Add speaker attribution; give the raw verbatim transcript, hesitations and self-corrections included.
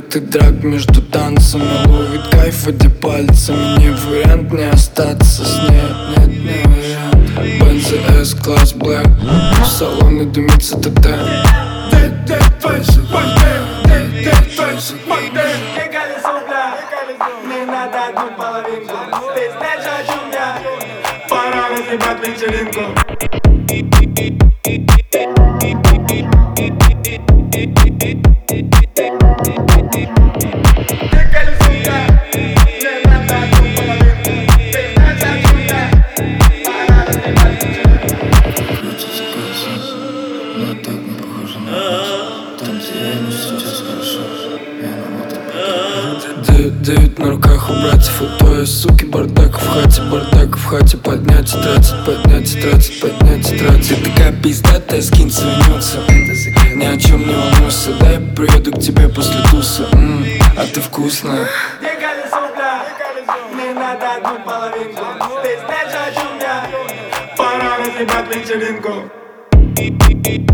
Speaker 1: ты драк между танцами, ловит кайф, водя пальцами. Не вариант не остаться с ней, нет, не вариант. Бензи эс, класс блэк, в салоне дымится ТТ.
Speaker 2: Не надо одну половинку, ты знаешь, о чем я. Пора разъебать вечеринку.
Speaker 1: Девять на руках у братьев, у той суки бардак в хате, бардак в хате. Поднять и тратить, поднять и тратить, поднять и тратить. Ты такая пиздатая, скинь свернется. Ни о чем не волнуйся, дай я приеду к тебе после туса. М-м, а ты вкусная.
Speaker 2: Не надо одну половинку, ты знаешь, о чем я. Пора разъебать вечеринку.